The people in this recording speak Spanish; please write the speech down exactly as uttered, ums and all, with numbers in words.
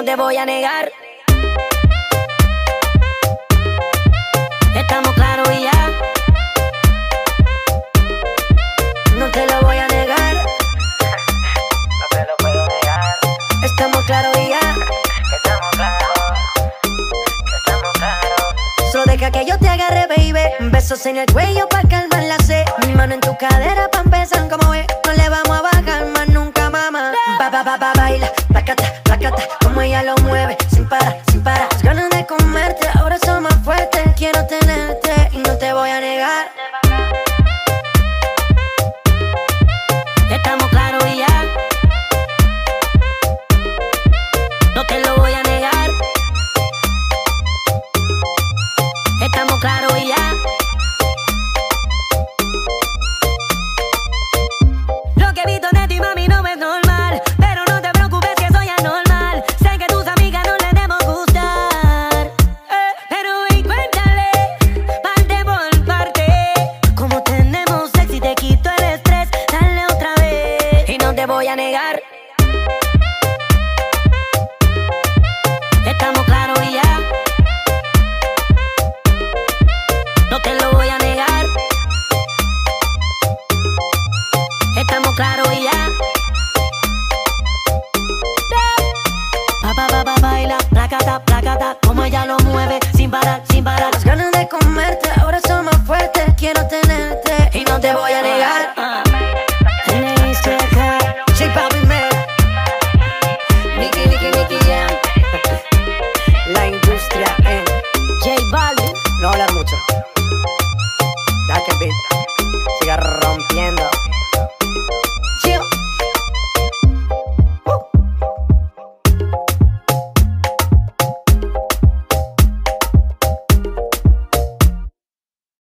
te voy a negar. Estamos claros y ya. No te lo voy a negar. No te lo puedo negar. Estamos claros y ya. Estamos claros. Estamos claros. Solo deja que yo te agarre, baby. Besos en el cuello pa' calmar la sed. Mi mano en tu cadera pa' empezar, como ves. No le vamos a bajar más nunca, mamá. Ba, ba, ba, ba, baila, placata, placata. Como ella lo mueve, sin parar, sin parar. Las ganas de comerte, ahora son más fuertes. Quiero tenerte y no te voy a negar. Estamos claros y ya. No te lo voy a negar. Estamos claros y ya. Lo que he visto de ti, mami, no es normal. Pero no te preocupes que soy anormal. Sé que tus amigas no les debo gustar, eh, pero ven, cuéntale, parte por parte. Como tenemos sexy, te quito el estrés. Dale otra vez y no te voy a negar.